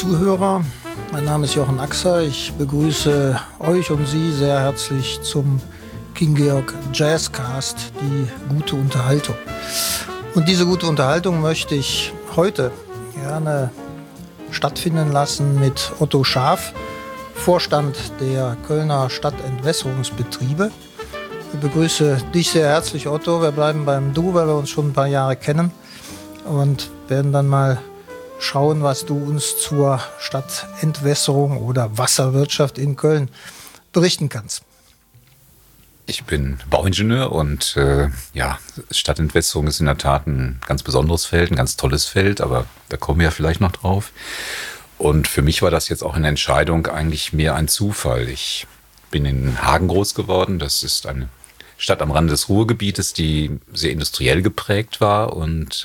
Zuhörer, mein Name ist Jochen Axer. Ich begrüße euch und Sie sehr herzlich zum King Georg Jazzcast, die gute Unterhaltung. Und diese gute Unterhaltung möchte ich heute gerne stattfinden lassen mit Otto Schaaf, Vorstand der Kölner Stadtentwässerungsbetriebe. Ich begrüße dich sehr herzlich, Otto. Wir bleiben beim Du, weil wir uns schon ein paar Jahre kennen und werden dann mal schauen, was du uns zur Stadtentwässerung oder Wasserwirtschaft in Köln berichten kannst. Ich bin Bauingenieur und Stadtentwässerung ist in der Tat ein ganz besonderes Feld, ein ganz tolles Feld, aber da kommen wir ja vielleicht noch drauf. Und für mich war das jetzt auch eine Entscheidung eigentlich mehr ein Zufall. Ich bin in Hagen groß geworden. Das ist eine Stadt am Rande des Ruhrgebietes, die sehr industriell geprägt war. Und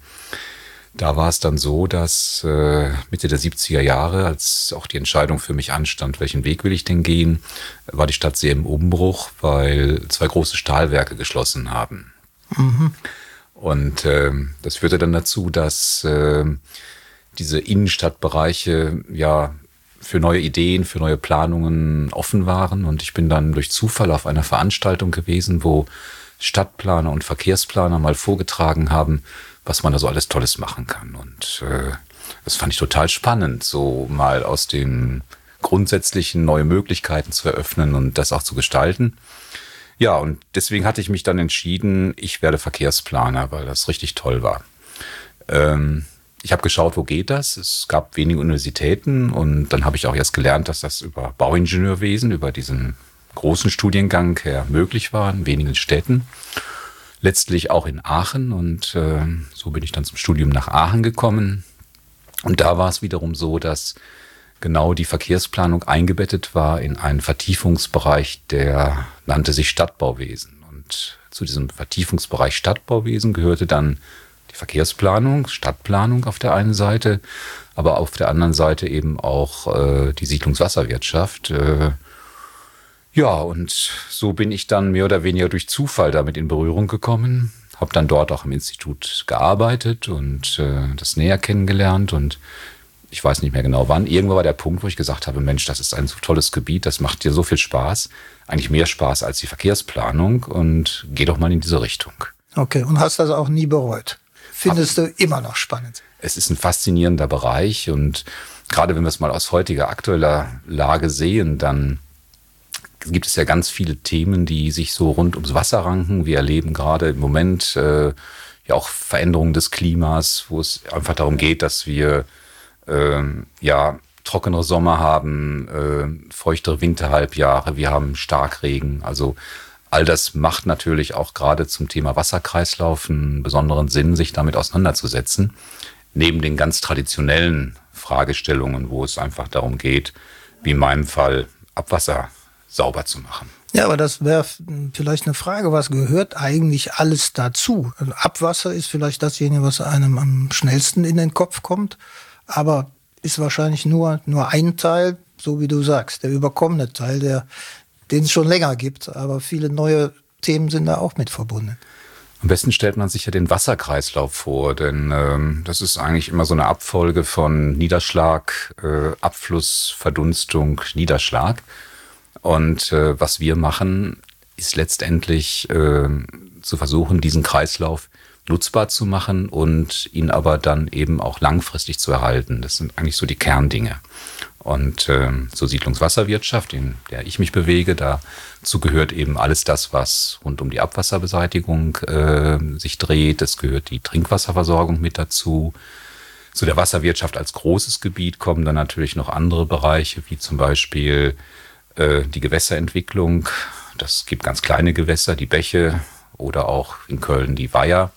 da war es dann so, dass Mitte der 70er Jahre, als auch die Entscheidung für mich anstand, welchen Weg will ich denn gehen, war die Stadt sehr im Umbruch, weil 2 große Stahlwerke geschlossen haben. Mhm. Und das führte dann dazu, dass diese Innenstadtbereiche ja für neue Ideen, für neue Planungen offen waren. Und ich bin dann durch Zufall auf einer Veranstaltung gewesen, wo Stadtplaner und Verkehrsplaner mal vorgetragen haben, was man da so alles Tolles machen kann. Und das fand ich total spannend, so mal aus dem Grundsätzlichen neue Möglichkeiten zu eröffnen und das auch zu gestalten. Ja, und deswegen hatte ich mich dann entschieden, ich werde Verkehrsplaner, weil das richtig toll war. Ich habe geschaut, wo geht das? Es gab wenige Universitäten und dann habe ich auch erst gelernt, dass das über Bauingenieurwesen, über diesen großen Studiengang her möglich war, in wenigen Städten. Letztlich auch in Aachen und so bin ich dann zum Studium nach Aachen gekommen. Und da war es wiederum so, dass genau die Verkehrsplanung eingebettet war in einen Vertiefungsbereich, der nannte sich Stadtbauwesen. Und zu diesem Vertiefungsbereich Stadtbauwesen gehörte dann die Verkehrsplanung, Stadtplanung auf der einen Seite, aber auf der anderen Seite eben auch die Siedlungswasserwirtschaft. Ja, und so bin ich dann mehr oder weniger durch Zufall damit in Berührung gekommen, habe dann dort auch im Institut gearbeitet und das näher kennengelernt und ich weiß nicht mehr genau wann. Irgendwann war der Punkt, wo ich gesagt habe, Mensch, das ist ein so tolles Gebiet, das macht dir so viel Spaß, eigentlich mehr Spaß als die Verkehrsplanung und geh doch mal in diese Richtung. Okay, und hast das auch nie bereut? Findest du immer noch spannend? Es ist ein faszinierender Bereich und gerade wenn wir es mal aus heutiger aktueller Lage sehen, dann gibt es ja ganz viele Themen, die sich so rund ums Wasser ranken. Wir erleben gerade im Moment ja auch Veränderungen des Klimas, wo es einfach darum geht, dass wir trockenere Sommer haben, feuchtere Winterhalbjahre, wir haben Starkregen. Also all das macht natürlich auch gerade zum Thema Wasserkreislauf einen besonderen Sinn, sich damit auseinanderzusetzen. Neben den ganz traditionellen Fragestellungen, wo es einfach darum geht, wie in meinem Fall Abwasser sauber zu machen. Ja, aber das wäre vielleicht eine Frage, was gehört eigentlich alles dazu? Also Abwasser ist vielleicht dasjenige, was einem am schnellsten in den Kopf kommt, aber ist wahrscheinlich nur ein Teil, so wie du sagst, der überkommene Teil, den es schon länger gibt, aber viele neue Themen sind da auch mit verbunden. Am besten stellt man sich ja den Wasserkreislauf vor, denn das ist eigentlich immer so eine Abfolge von Niederschlag, Abfluss, Verdunstung, Niederschlag. Und was wir machen, ist letztendlich zu versuchen, diesen Kreislauf nutzbar zu machen und ihn aber dann eben auch langfristig zu erhalten. Das sind eigentlich so die Kerndinge. Und zur Siedlungswasserwirtschaft, in der ich mich bewege, dazu gehört eben alles das, was rund um die Abwasserbeseitigung sich dreht. Es gehört die Trinkwasserversorgung mit dazu. Zu der Wasserwirtschaft als großes Gebiet kommen dann natürlich noch andere Bereiche, wie zum Beispiel die Gewässerentwicklung. Das gibt ganz kleine Gewässer, die Bäche oder auch in Köln die Weiher.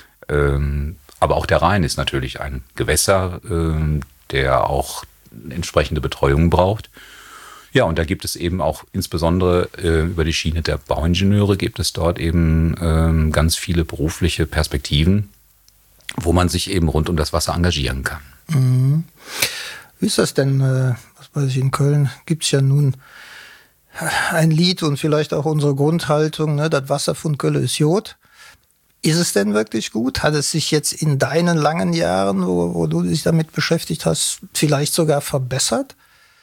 Aber auch der Rhein ist natürlich ein Gewässer, der auch entsprechende Betreuung braucht. Ja, und da gibt es eben auch insbesondere über die Schiene der Bauingenieure gibt es dort eben ganz viele berufliche Perspektiven, wo man sich eben rund um das Wasser engagieren kann. Mhm. Wie ist das denn, was weiß ich, in Köln gibt es ja nun ein Lied und vielleicht auch unsere Grundhaltung, ne, das Wasser von Köln ist Jod. Ist es denn wirklich gut? Hat es sich jetzt in deinen langen Jahren, wo du dich damit beschäftigt hast, vielleicht sogar verbessert?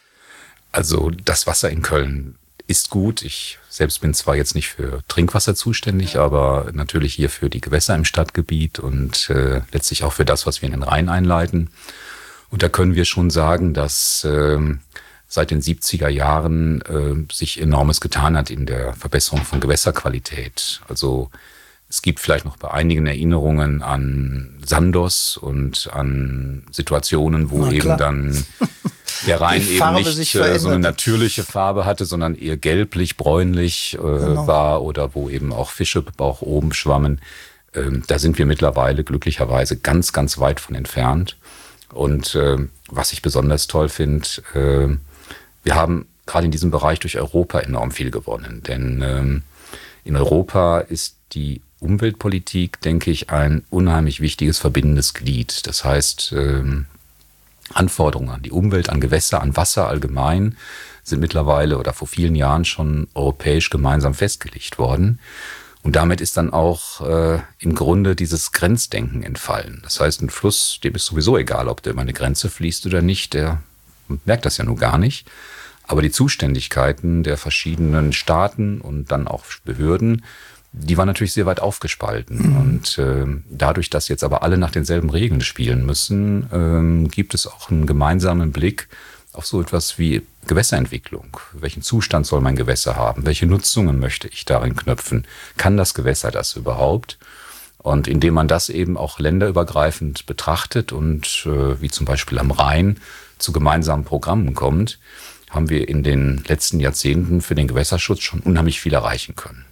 Also das Wasser in Köln ist gut. Ich selbst bin zwar jetzt nicht für Trinkwasser zuständig, aber natürlich hier für die Gewässer im Stadtgebiet und letztlich auch für das, was wir in den Rhein einleiten. Und da können wir schon sagen, dass seit den 70er Jahren sich Enormes getan hat in der Verbesserung von Gewässerqualität. Also es gibt vielleicht noch bei einigen Erinnerungen an Sandos und an Situationen, wo eben dann der Rhein eben nicht so eine natürliche Farbe hatte, sondern eher gelblich, bräunlich war oder wo eben auch Fische auch oben schwammen. Da sind wir mittlerweile glücklicherweise ganz, ganz weit von entfernt. Und was ich besonders toll finde, wir haben gerade in diesem Bereich durch Europa enorm viel gewonnen. Denn in Europa ist die Umweltpolitik, denke ich, ein unheimlich wichtiges verbindendes Glied. Das heißt, Anforderungen an die Umwelt, an Gewässer, an Wasser allgemein sind mittlerweile oder vor vielen Jahren schon europäisch gemeinsam festgelegt worden. Und damit ist dann auch im Grunde dieses Grenzdenken entfallen. Das heißt, ein Fluss, dem ist sowieso egal, ob der über eine Grenze fließt oder nicht, der merkt das ja nur gar nicht. Aber die Zuständigkeiten der verschiedenen Staaten und dann auch Behörden, die waren natürlich sehr weit aufgespalten. Und dadurch, dass jetzt aber alle nach denselben Regeln spielen müssen, gibt es auch einen gemeinsamen Blick auf so etwas wie Gewässerentwicklung. Welchen Zustand soll mein Gewässer haben? Welche Nutzungen möchte ich darin knüpfen? Kann das Gewässer das überhaupt? Und indem man das eben auch länderübergreifend betrachtet und wie zum Beispiel am Rhein zu gemeinsamen Programmen kommt, haben wir in den letzten Jahrzehnten für den Gewässerschutz schon unheimlich viel erreichen können.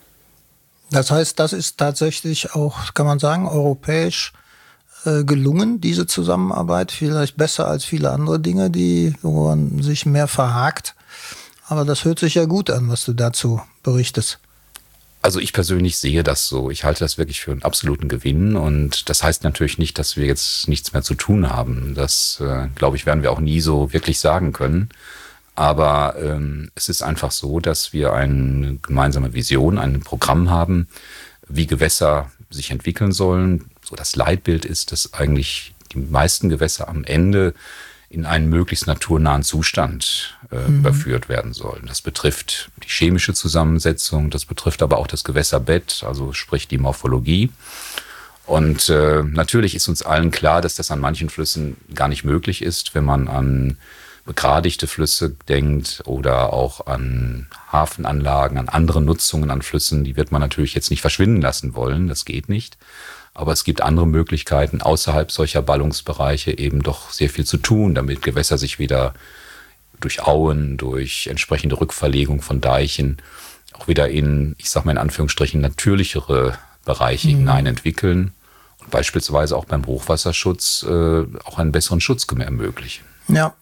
Das heißt, das ist tatsächlich auch, kann man sagen, europäisch gelungen, diese Zusammenarbeit, vielleicht besser als viele andere Dinge, wo man sich mehr verhakt. Aber das hört sich ja gut an, was du dazu berichtest. Also ich persönlich sehe das so. Ich halte das wirklich für einen absoluten Gewinn. Und das heißt natürlich nicht, dass wir jetzt nichts mehr zu tun haben. Das, glaube ich, werden wir auch nie so wirklich sagen können. Aber es ist einfach so, dass wir eine gemeinsame Vision, ein Programm haben, wie Gewässer sich entwickeln sollen. So das Leitbild ist, dass eigentlich die meisten Gewässer am Ende in einen möglichst naturnahen Zustand überführt werden sollen. Das betrifft die chemische Zusammensetzung, das betrifft aber auch das Gewässerbett, also sprich die Morphologie. Und natürlich ist uns allen klar, dass das an manchen Flüssen gar nicht möglich ist, wenn man an begradigte Flüsse denkt oder auch an Hafenanlagen, an andere Nutzungen an Flüssen. Die wird man natürlich jetzt nicht verschwinden lassen wollen, das geht nicht. Aber es gibt andere Möglichkeiten, außerhalb solcher Ballungsbereiche eben doch sehr viel zu tun, damit Gewässer sich wieder durch Auen, durch entsprechende Rückverlegung von Deichen auch wieder in, ich sag mal in Anführungsstrichen, natürlichere Bereiche hinein entwickeln und beispielsweise auch beim Hochwasserschutz auch einen besseren Schutz ermöglichen. Ja.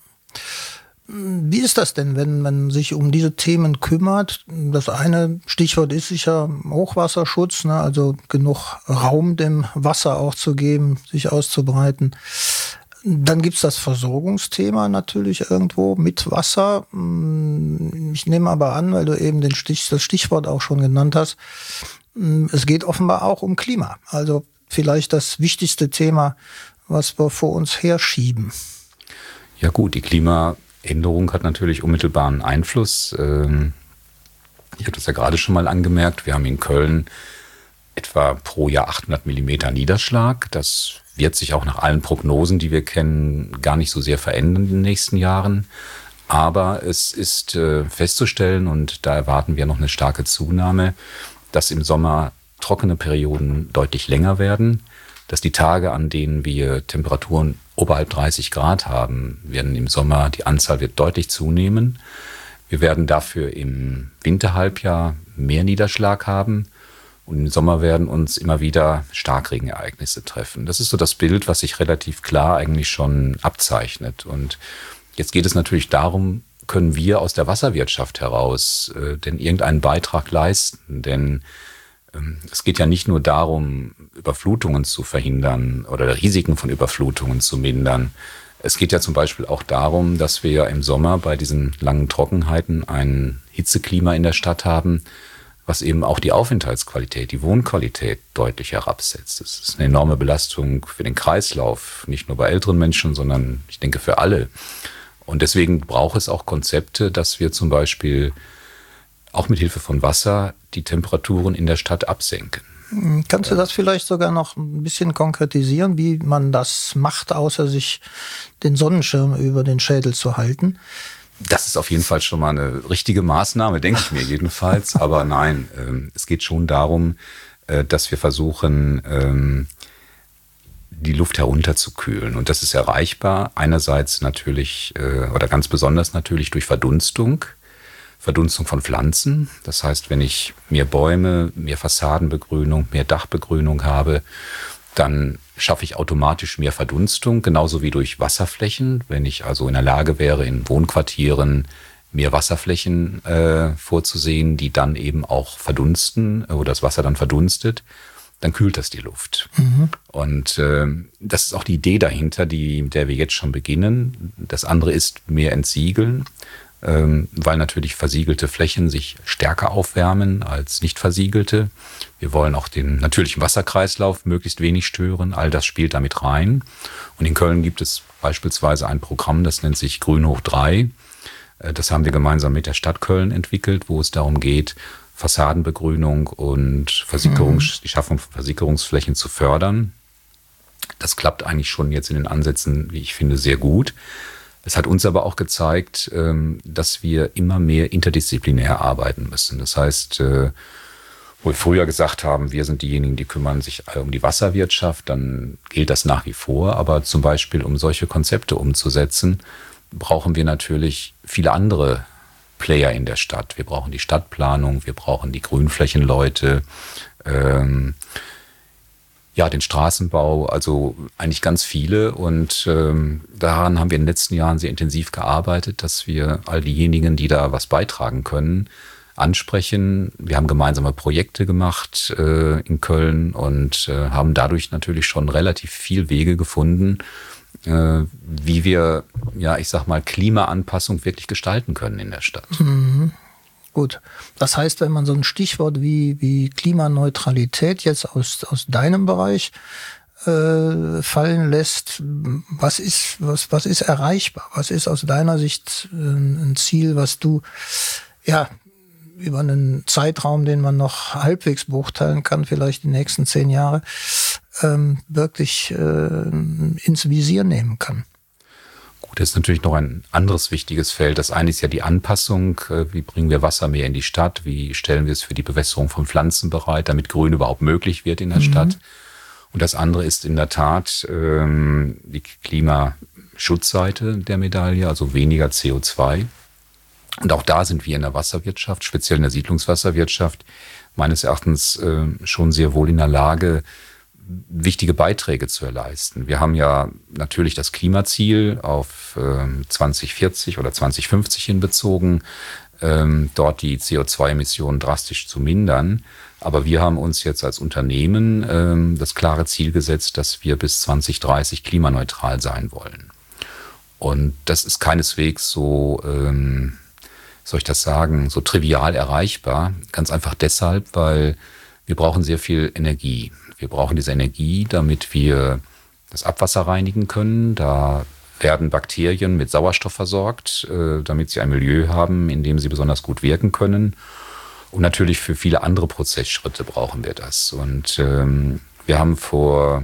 Wie ist das denn, wenn man sich um diese Themen kümmert? Das eine Stichwort ist sicher Hochwasserschutz, ne? Also genug Raum dem Wasser auch zu geben, sich auszubreiten. Dann gibt's das Versorgungsthema natürlich irgendwo mit Wasser. Ich nehme aber an, weil du eben das Stichwort auch schon genannt hast, es geht offenbar auch um Klima. Also vielleicht das wichtigste Thema, was wir vor uns herschieben. Ja gut, die Klimaänderung hat natürlich unmittelbaren Einfluss. Ich habe das ja gerade schon mal angemerkt. Wir haben in Köln etwa pro Jahr 800 Millimeter Niederschlag. Das wird sich auch nach allen Prognosen, die wir kennen, gar nicht so sehr verändern in den nächsten Jahren. Aber es ist festzustellen, und da erwarten wir noch eine starke Zunahme, dass im Sommer trockene Perioden deutlich länger werden, dass die Tage, an denen wir Temperaturen oberhalb 30 Grad haben, werden im Sommer, die Anzahl wird deutlich zunehmen. Wir werden dafür im Winterhalbjahr mehr Niederschlag haben und im Sommer werden uns immer wieder Starkregenereignisse treffen. Das ist so das Bild, was sich relativ klar eigentlich schon abzeichnet. Und jetzt geht es natürlich darum, können wir aus der Wasserwirtschaft heraus denn irgendeinen Beitrag leisten? Denn es geht ja nicht nur darum, Überflutungen zu verhindern oder Risiken von Überflutungen zu mindern. Es geht ja zum Beispiel auch darum, dass wir im Sommer bei diesen langen Trockenheiten ein Hitzeklima in der Stadt haben, was eben auch die Aufenthaltsqualität, die Wohnqualität deutlich herabsetzt. Das ist eine enorme Belastung für den Kreislauf, nicht nur bei älteren Menschen, sondern ich denke für alle. Und deswegen braucht es auch Konzepte, dass wir zum Beispiel auch mit Hilfe von Wasser die Temperaturen in der Stadt absenken. Kannst du das vielleicht sogar noch ein bisschen konkretisieren, wie man das macht, außer sich den Sonnenschirm über den Schädel zu halten? Das ist auf jeden Fall schon mal eine richtige Maßnahme, denke ich mir jedenfalls. Aber nein, es geht schon darum, dass wir versuchen, die Luft herunterzukühlen. Und das ist erreichbar einerseits natürlich oder ganz besonders natürlich durch Verdunstung von Pflanzen. Das heißt, wenn ich mehr Bäume, mehr Fassadenbegrünung, mehr Dachbegrünung habe, dann schaffe ich automatisch mehr Verdunstung, genauso wie durch Wasserflächen. Wenn ich also in der Lage wäre, in Wohnquartieren mehr Wasserflächen vorzusehen, die dann eben auch verdunsten, wo das Wasser dann verdunstet, dann kühlt das die Luft. Und das ist auch die Idee dahinter, mit der wir jetzt schon beginnen. Das andere ist mehr entsiegeln, weil natürlich versiegelte Flächen sich stärker aufwärmen als nicht versiegelte. Wir wollen auch den natürlichen Wasserkreislauf möglichst wenig stören. All das spielt damit rein. Und in Köln gibt es beispielsweise ein Programm, das nennt sich Grün hoch 3. Das haben wir gemeinsam mit der Stadt Köln entwickelt, wo es darum geht, Fassadenbegrünung und die Schaffung von Versickerungsflächen zu fördern. Das klappt eigentlich schon jetzt in den Ansätzen, wie ich finde, sehr gut. Es hat uns aber auch gezeigt, dass wir immer mehr interdisziplinär arbeiten müssen. Das heißt, wo wir früher gesagt haben, wir sind diejenigen, die kümmern sich um die Wasserwirtschaft, dann gilt das nach wie vor. Aber zum Beispiel, um solche Konzepte umzusetzen, brauchen wir natürlich viele andere Player in der Stadt. Wir brauchen die Stadtplanung, wir brauchen die Grünflächenleute, den Straßenbau, also eigentlich ganz viele. Und daran haben wir in den letzten Jahren sehr intensiv gearbeitet, dass wir all diejenigen, die da was beitragen können, ansprechen. Wir haben gemeinsame Projekte gemacht in Köln und haben dadurch natürlich schon relativ viel Wege gefunden, wie wir, Klimaanpassung wirklich gestalten können in der Stadt. Gut, das heißt, wenn man so ein Stichwort wie Klimaneutralität jetzt aus deinem Bereich fallen lässt, was ist erreichbar? Was ist aus deiner Sicht ein Ziel, was du über einen Zeitraum, den man noch halbwegs beurteilen kann, vielleicht die nächsten 10 Jahre, wirklich ins Visier nehmen kann? Gut, das ist natürlich noch ein anderes wichtiges Feld. Das eine ist ja die Anpassung. Wie bringen wir Wasser mehr in die Stadt? Wie stellen wir es für die Bewässerung von Pflanzen bereit, damit Grün überhaupt möglich wird in der Stadt? Und das andere ist in der Tat die Klimaschutzseite der Medaille, also weniger CO2. Und auch da sind wir in der Wasserwirtschaft, speziell in der Siedlungswasserwirtschaft, meines Erachtens schon sehr wohl in der Lage, wichtige Beiträge zu leisten. Wir haben ja natürlich das Klimaziel auf 2040 oder 2050 hinbezogen, dort die CO2-Emissionen drastisch zu mindern. Aber wir haben uns jetzt als Unternehmen das klare Ziel gesetzt, dass wir bis 2030 klimaneutral sein wollen. Und das ist keineswegs so, soll ich das sagen, so trivial erreichbar. Ganz einfach deshalb, weil wir brauchen sehr viel Energie. Wir brauchen diese Energie, damit wir das Abwasser reinigen können. Da werden Bakterien mit Sauerstoff versorgt, damit sie ein Milieu haben, in dem sie besonders gut wirken können. Und natürlich für viele andere Prozessschritte brauchen wir das. Und wir haben vor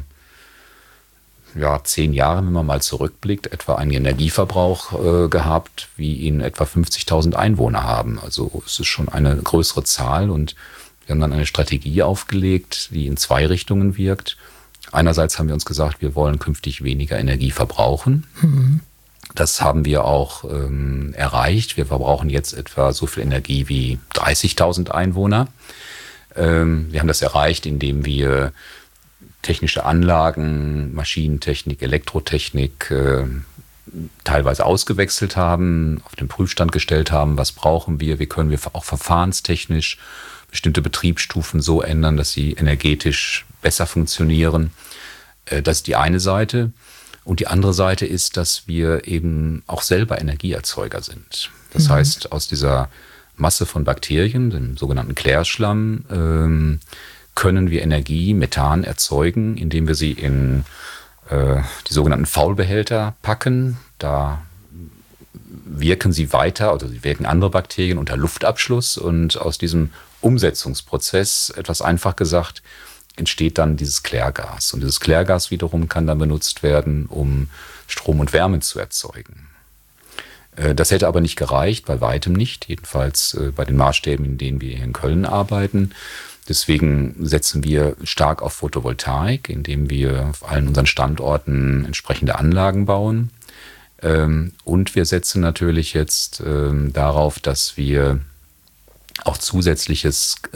10 Jahren, wenn man mal zurückblickt, etwa einen Energieverbrauch gehabt, wie ihn etwa 50.000 Einwohner haben. Also es ist schon eine größere Zahl und wir haben dann eine Strategie aufgelegt, die in 2 Richtungen wirkt. Einerseits haben wir uns gesagt, wir wollen künftig weniger Energie verbrauchen. Das haben wir auch erreicht. Wir verbrauchen jetzt etwa so viel Energie wie 30.000 Einwohner. Wir haben das erreicht, indem wir technische Anlagen, Maschinentechnik, Elektrotechnik teilweise ausgewechselt haben, auf den Prüfstand gestellt haben, was brauchen wir, wie können wir auch verfahrenstechnisch bestimmte Betriebsstufen so ändern, dass sie energetisch besser funktionieren. Das ist die eine Seite. Und die andere Seite ist, dass wir eben auch selber Energieerzeuger sind. Das heißt, aus dieser Masse von Bakterien, dem sogenannten Klärschlamm, können wir Energie, Methan erzeugen, indem wir sie in die sogenannten Faulbehälter packen. Da wirken sie weiter, oder sie wirken andere Bakterien unter Luftabschluss, und aus diesem Umsetzungsprozess, etwas einfach gesagt, entsteht dann dieses Klärgas. Und dieses Klärgas wiederum kann dann benutzt werden, um Strom und Wärme zu erzeugen. Das hätte aber nicht gereicht, bei weitem nicht, jedenfalls bei den Maßstäben, in denen wir hier in Köln arbeiten. Deswegen setzen wir stark auf Photovoltaik, indem wir auf allen unseren Standorten entsprechende Anlagen bauen. Und wir setzen natürlich jetzt darauf, dass wir auch zusätzliche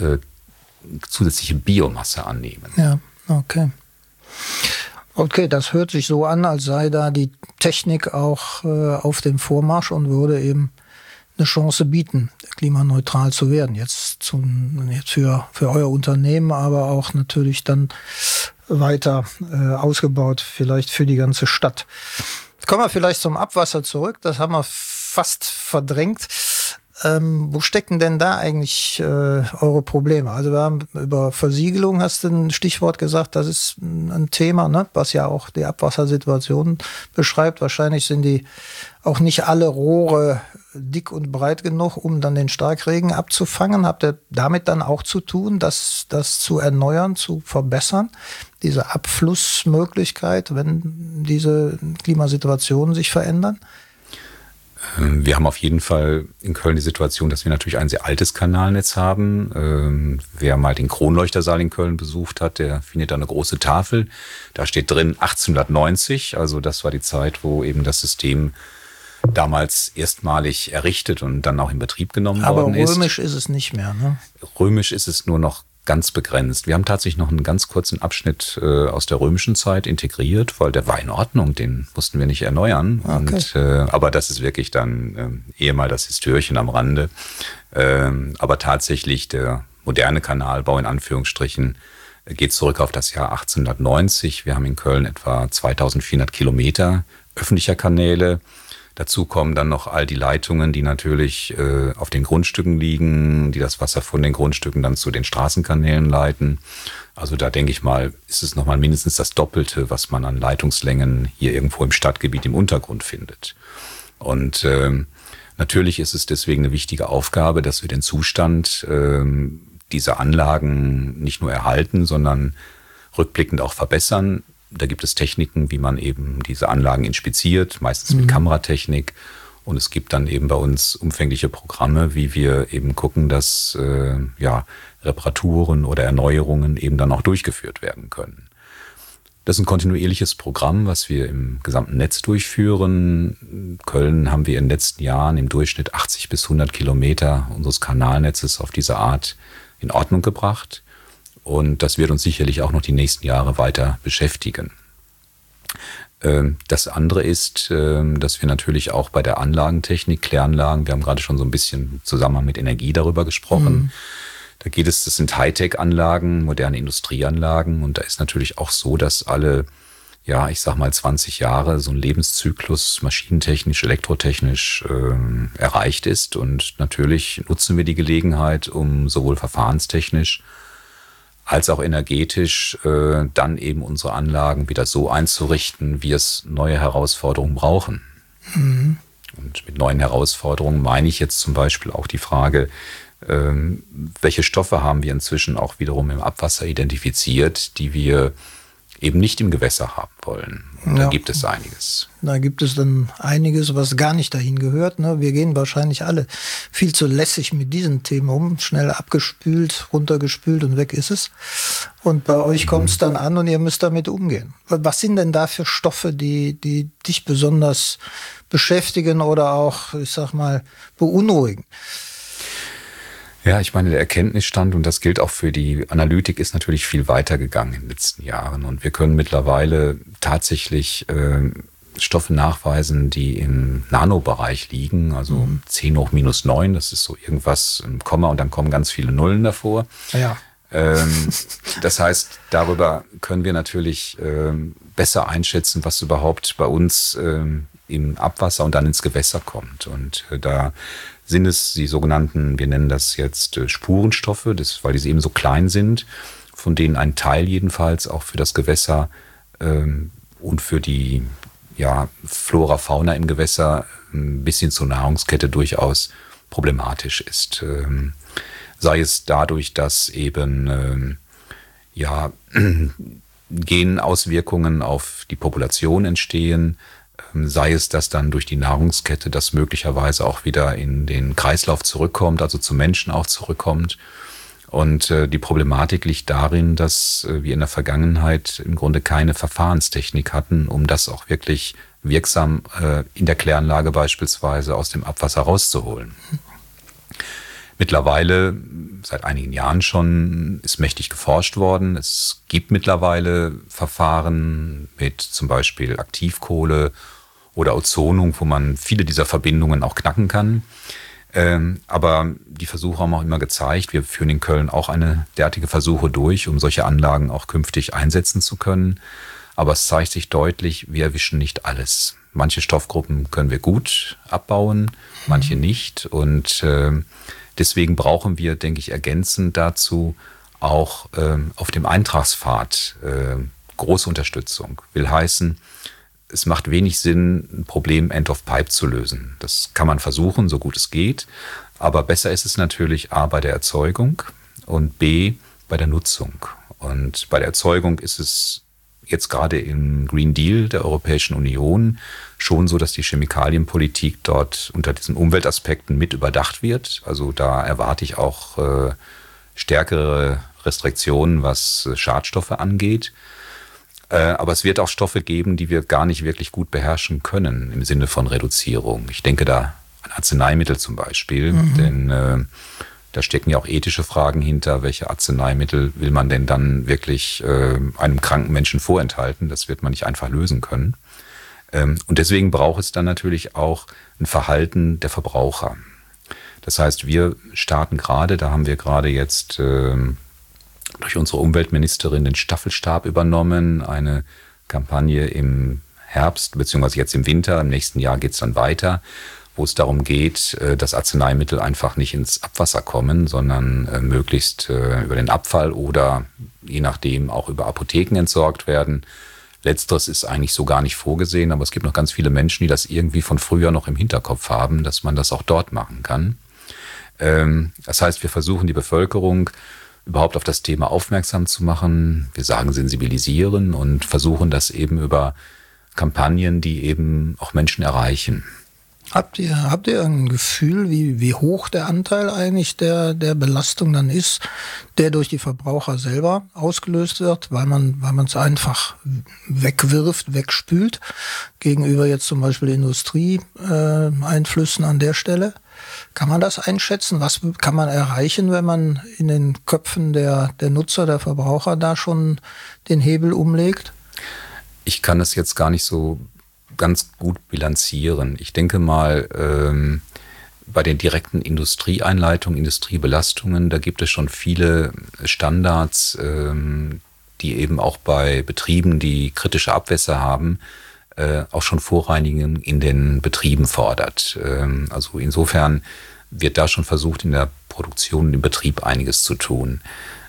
Biomasse annehmen. Ja, okay. Okay, das hört sich so an, als sei da die Technik auch auf dem Vormarsch und würde eben eine Chance bieten, klimaneutral zu werden. Jetzt für euer Unternehmen, aber auch natürlich dann weiter ausgebaut, vielleicht für die ganze Stadt. Jetzt kommen wir vielleicht zum Abwasser zurück. Das haben wir fast verdrängt. Wo stecken denn da eigentlich eure Probleme? Also wir haben über Versiegelung, hast du ein Stichwort gesagt, das ist ein Thema, ne, was ja auch die Abwassersituation beschreibt. Wahrscheinlich sind die auch nicht alle Rohre dick und breit genug, um dann den Starkregen abzufangen. Habt ihr damit dann auch zu tun, das zu erneuern, zu verbessern? Diese Abflussmöglichkeit, wenn diese Klimasituationen sich verändern? Wir haben auf jeden Fall in Köln die Situation, dass wir natürlich ein sehr altes Kanalnetz haben. Wer mal den Kronleuchtersaal in Köln besucht hat, der findet da eine große Tafel. Da steht drin 1890, also das war die Zeit, wo eben das System damals erstmalig errichtet und dann auch in Betrieb genommen worden ist. Aber römisch ist es nicht mehr, ne? Römisch ist es nur noch ganz begrenzt. Wir haben tatsächlich noch einen ganz kurzen Abschnitt aus der römischen Zeit integriert, weil der war in Ordnung, den mussten wir nicht erneuern. Okay. Aber das ist wirklich dann eher mal das Histörchen am Rande. Aber tatsächlich der moderne Kanalbau in Anführungsstrichen geht zurück auf das Jahr 1890. Wir haben in Köln etwa 2400 Kilometer öffentlicher Kanäle. Dazu kommen dann noch all die Leitungen, die natürlich auf den Grundstücken liegen, die das Wasser von den Grundstücken dann zu den Straßenkanälen leiten. Also da denke ich mal, ist es nochmal mindestens das Doppelte, was man an Leitungslängen hier irgendwo im Stadtgebiet im Untergrund findet. Und natürlich ist es deswegen eine wichtige Aufgabe, dass wir den Zustand dieser Anlagen nicht nur erhalten, sondern rückblickend auch verbessern. Da gibt es Techniken, wie man eben diese Anlagen inspiziert, meistens mit Kameratechnik. Und es gibt dann eben bei uns umfängliche Programme, wie wir eben gucken, dass Reparaturen oder Erneuerungen eben dann auch durchgeführt werden können. Das ist ein kontinuierliches Programm, was wir im gesamten Netz durchführen. In Köln haben wir in den letzten Jahren im Durchschnitt 80 bis 100 Kilometer unseres Kanalnetzes auf diese Art in Ordnung gebracht. Und das wird uns sicherlich auch noch die nächsten Jahre weiter beschäftigen. Das andere ist, dass wir natürlich auch bei der Anlagentechnik, Kläranlagen, wir haben gerade schon so ein bisschen im Zusammenhang mit Energie darüber gesprochen. Da das sind Hightech-Anlagen, moderne Industrieanlagen. Und da ist natürlich auch so, dass alle, 20 Jahre so ein Lebenszyklus maschinentechnisch, elektrotechnisch erreicht ist. Und natürlich nutzen wir die Gelegenheit, um sowohl verfahrenstechnisch als auch energetisch dann eben unsere Anlagen wieder so einzurichten, wie es neue Herausforderungen brauchen. Und mit neuen Herausforderungen meine ich jetzt zum Beispiel auch die Frage, welche Stoffe haben wir inzwischen auch wiederum im Abwasser identifiziert, die wir eben nicht im Gewässer haben wollen. Und da gibt es einiges. Da gibt es dann einiges, was gar nicht dahin gehört. Ne? Wir gehen wahrscheinlich alle viel zu lässig mit diesen Themen um. Schnell abgespült, runtergespült und weg ist es. Und bei euch kommt es dann an und ihr müsst damit umgehen. Was sind denn da für Stoffe, die dich besonders beschäftigen oder auch, beunruhigen? Ja, ich meine, der Erkenntnisstand, und das gilt auch für die Analytik, ist natürlich viel weiter gegangen in den letzten Jahren. Und wir können mittlerweile tatsächlich Stoffe nachweisen, die im Nanobereich liegen, also 10 hoch minus 9, das ist so irgendwas im Komma und dann kommen ganz viele Nullen davor. Ja. Das heißt, darüber können wir natürlich besser einschätzen, was überhaupt bei uns im Abwasser und dann ins Gewässer kommt. Und da sind es die sogenannten, wir nennen das jetzt Spurenstoffe, weil diese eben so klein sind, von denen ein Teil jedenfalls auch für das Gewässer und für die Flora, Fauna im Gewässer bis hin zur Nahrungskette durchaus problematisch ist. Sei es dadurch, dass eben Genauswirkungen auf die Population entstehen, sei es, dass dann durch die Nahrungskette das möglicherweise auch wieder in den Kreislauf zurückkommt, also zum Menschen auch zurückkommt. Und die Problematik liegt darin, dass wir in der Vergangenheit im Grunde keine Verfahrenstechnik hatten, um das auch wirklich wirksam in der Kläranlage beispielsweise aus dem Abwasser rauszuholen. Mittlerweile, seit einigen Jahren schon, ist mächtig geforscht worden. Es gibt mittlerweile Verfahren mit zum Beispiel Aktivkohle oder Ozonung, wo man viele dieser Verbindungen auch knacken kann. Aber die Versuche haben auch immer gezeigt, wir führen in Köln auch eine derartige Versuche durch, um solche Anlagen auch künftig einsetzen zu können. Aber es zeigt sich deutlich, wir erwischen nicht alles. Manche Stoffgruppen können wir gut abbauen, manche nicht. Und deswegen brauchen wir, denke ich, ergänzend dazu auch auf dem Eintragspfad große Unterstützung. Will heißen, es macht wenig Sinn, ein Problem End of Pipe zu lösen. Das kann man versuchen, so gut es geht. Aber besser ist es natürlich A bei der Erzeugung und B bei der Nutzung. Und bei der Erzeugung ist es jetzt gerade im Green Deal der Europäischen Union schon so, dass die Chemikalienpolitik dort unter diesen Umweltaspekten mit überdacht wird. Also da erwarte ich auch stärkere Restriktionen, was Schadstoffe angeht. Aber es wird auch Stoffe geben, die wir gar nicht wirklich gut beherrschen können im Sinne von Reduzierung. Ich denke da an Arzneimittel zum Beispiel, denn da stecken ja auch ethische Fragen hinter. Welche Arzneimittel will man denn dann wirklich einem kranken Menschen vorenthalten? Das wird man nicht einfach lösen können. Und deswegen braucht es dann natürlich auch ein Verhalten der Verbraucher. Das heißt, wir starten gerade, da haben wir gerade jetzt durch unsere Umweltministerin den Staffelstab übernommen, eine Kampagne im Herbst, beziehungsweise jetzt im Winter, im nächsten Jahr geht es dann weiter, wo es darum geht, dass Arzneimittel einfach nicht ins Abwasser kommen, sondern möglichst über den Abfall oder je nachdem auch über Apotheken entsorgt werden. Letzteres ist eigentlich so gar nicht vorgesehen, aber es gibt noch ganz viele Menschen, die das irgendwie von früher noch im Hinterkopf haben, dass man das auch dort machen kann. Das heißt, wir versuchen die Bevölkerung überhaupt auf das Thema aufmerksam zu machen. Wir sagen sensibilisieren und versuchen das eben über Kampagnen, die eben auch Menschen erreichen. Habt ihr ein Gefühl, wie hoch der Anteil eigentlich der Belastung dann ist, der durch die Verbraucher selber ausgelöst wird, weil man es einfach wegwirft, wegspült, gegenüber jetzt zum Beispiel Industrieeinflüssen an der Stelle? Kann man das einschätzen? Was kann man erreichen, wenn man in den Köpfen der Nutzer, der Verbraucher da schon den Hebel umlegt? Ich kann es jetzt gar nicht so ganz gut bilanzieren. Ich denke mal, bei den direkten Industrieeinleitungen, Industriebelastungen, da gibt es schon viele Standards, die eben auch bei Betrieben, die kritische Abwässer haben, auch schon Vorreinigung in den Betrieben fordert. Also insofern wird da schon versucht, in der Produktion, im Betrieb einiges zu tun.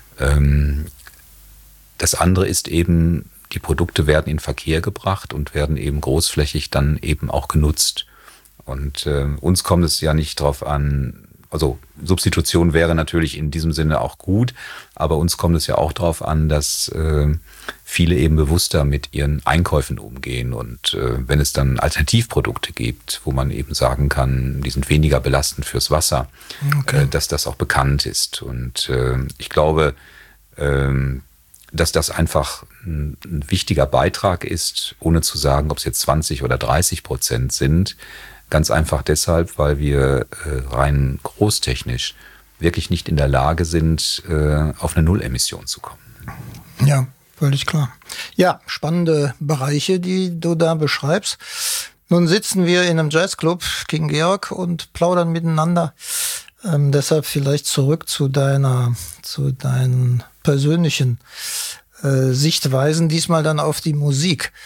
Das andere ist eben, die Produkte werden in Verkehr gebracht und werden eben großflächig dann eben auch genutzt. Und uns kommt es ja nicht drauf an, also Substitution wäre natürlich in diesem Sinne auch gut, aber uns kommt es ja auch darauf an, dass viele eben bewusster mit ihren Einkäufen umgehen. Und wenn es dann Alternativprodukte gibt, wo man eben sagen kann, die sind weniger belastend fürs Wasser, okay, dass das auch bekannt ist. Und ich glaube, dass das einfach ein wichtiger Beitrag ist, ohne zu sagen, ob es jetzt 20 oder 30% sind. Ganz einfach deshalb, weil wir rein großtechnisch wirklich nicht in der Lage sind, auf eine Nullemission zu kommen. Ja, völlig klar. Ja, spannende Bereiche, die du da beschreibst. Nun sitzen wir in einem Jazzclub, King Georg, und plaudern miteinander. Deshalb vielleicht zurück zu deinen persönlichen Sichtweisen, diesmal dann auf die Musik.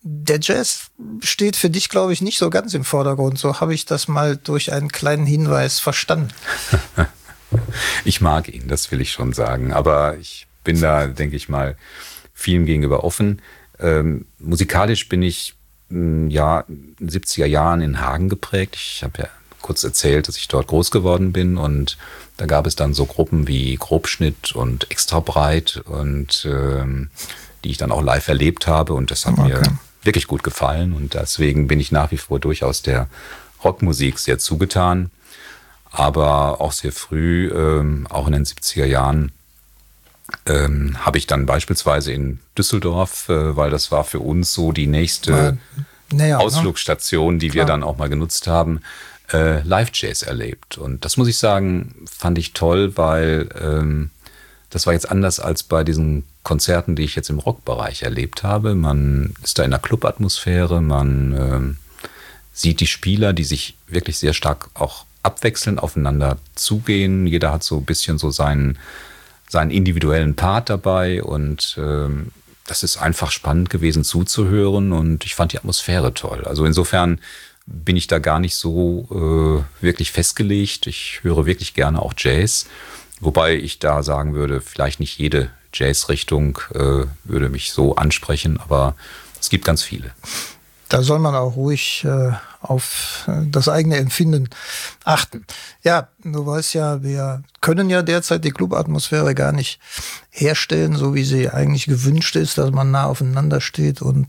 Der Jazz steht für dich, glaube ich, nicht so ganz im Vordergrund. So habe ich das mal durch einen kleinen Hinweis verstanden. Ich mag ihn, das will ich schon sagen. Aber ich bin da, denke ich mal, vielen gegenüber offen. Musikalisch bin ich in den 70er Jahren in Hagen geprägt. Ich habe ja kurz erzählt, dass ich dort groß geworden bin, und da gab es dann so Gruppen wie Grobschnitt und Extra Breit, und die ich dann auch live erlebt habe, und das hat mir wirklich gut gefallen, und deswegen bin ich nach wie vor durchaus der Rockmusik sehr zugetan, aber auch sehr früh, auch in den 70er Jahren, habe ich dann beispielsweise in Düsseldorf, weil das war für uns so die nächste Ausflugsstation, die wir dann auch mal genutzt haben, Live-Jazz erlebt. Und das muss ich sagen, fand ich toll, weil das war jetzt anders als bei diesen Konzerten, die ich jetzt im Rockbereich erlebt habe. Man ist da in der Clubatmosphäre, man sieht die Spieler, die sich wirklich sehr stark auch abwechselnd aufeinander zugehen. Jeder hat so ein bisschen so seinen individuellen Part dabei, und das ist einfach spannend gewesen zuzuhören, und ich fand die Atmosphäre toll. Also insofern bin ich da gar nicht so wirklich festgelegt. Ich höre wirklich gerne auch Jazz, wobei ich da sagen würde, vielleicht nicht jede Jazz-Richtung würde mich so ansprechen, aber es gibt ganz viele. Da soll man auch ruhig auf das eigene Empfinden achten. Ja, du weißt ja, wir können ja derzeit die Clubatmosphäre gar nicht herstellen, so wie sie eigentlich gewünscht ist, dass man nah aufeinander steht und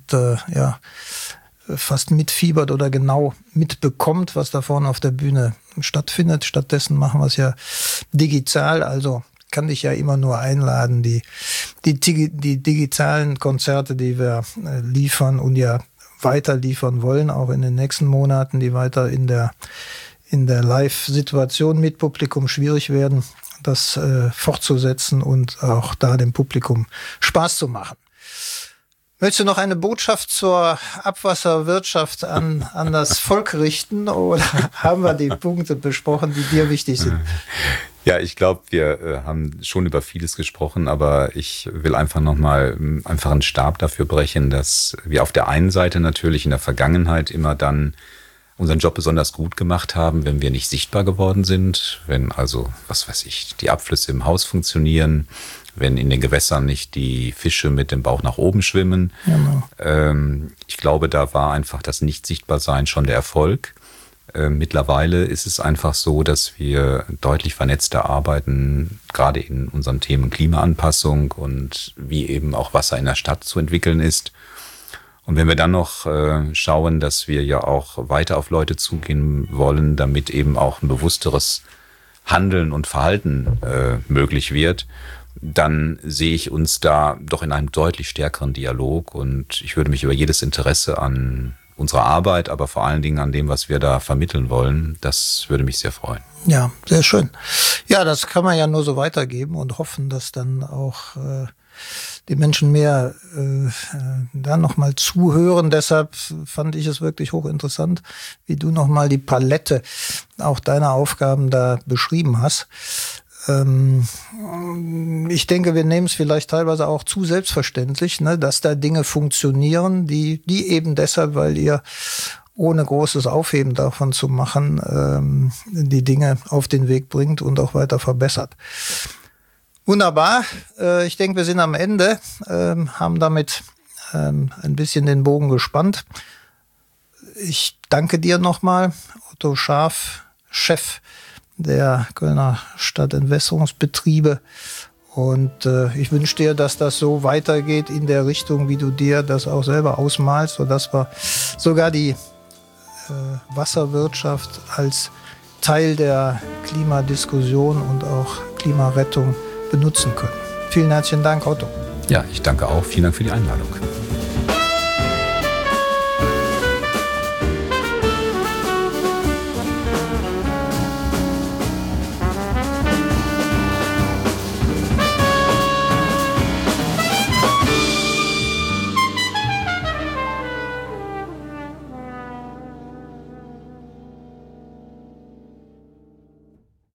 fast mitfiebert oder genau mitbekommt, was da vorne auf der Bühne stattfindet. Stattdessen machen wir es ja digital, also kann dich ja immer nur einladen, die digitalen Konzerte, die wir liefern und ja weiter liefern wollen, auch in den nächsten Monaten, die weiter in der Live-Situation mit Publikum schwierig werden, das fortzusetzen und auch da dem Publikum Spaß zu machen. Möchtest du noch eine Botschaft zur Abwasserwirtschaft an das Volk richten, oder haben wir die Punkte besprochen, die dir wichtig sind? Ja, ich glaube, wir haben schon über vieles gesprochen, aber ich will einfach nochmal einen Stab dafür brechen, dass wir auf der einen Seite natürlich in der Vergangenheit immer dann unseren Job besonders gut gemacht haben, wenn wir nicht sichtbar geworden sind, wenn also, die Abflüsse im Haus funktionieren, wenn in den Gewässern nicht die Fische mit dem Bauch nach oben schwimmen. Genau. Ich glaube, da war einfach das Nicht-Sichtbar-Sein schon der Erfolg. Mittlerweile ist es einfach so, dass wir deutlich vernetzter arbeiten, gerade in unseren Themen Klimaanpassung und wie eben auch Wasser in der Stadt zu entwickeln ist. Und wenn wir dann noch schauen, dass wir ja auch weiter auf Leute zugehen wollen, damit eben auch ein bewussteres Handeln und Verhalten möglich wird, dann sehe ich uns da doch in einem deutlich stärkeren Dialog, und ich würde mich über jedes Interesse an unserer Arbeit, aber vor allen Dingen an dem, was wir da vermitteln wollen, das würde mich sehr freuen. Ja, sehr schön. Ja, das kann man ja nur so weitergeben und hoffen, dass dann auch die Menschen mehr da nochmal zuhören. Deshalb fand ich es wirklich hochinteressant, wie du nochmal die Palette auch deiner Aufgaben da beschrieben hast. Ich denke, wir nehmen es vielleicht teilweise auch zu selbstverständlich, ne, dass da Dinge funktionieren, die eben deshalb, weil ihr ohne großes Aufheben davon zu machen, die Dinge auf den Weg bringt und auch weiter verbessert. Wunderbar. Ich denke, wir sind am Ende, haben damit ein bisschen den Bogen gespannt. Ich danke dir nochmal, Otto Scharf, Chef der Kölner Stadtentwässerungsbetriebe. Und ich wünsche dir, dass das so weitergeht in der Richtung, wie du dir das auch selber ausmalst, sodass wir sogar die Wasserwirtschaft als Teil der Klimadiskussion und auch Klimarettung benutzen können. Vielen herzlichen Dank, Otto. Ja, ich danke auch. Vielen Dank für die Einladung.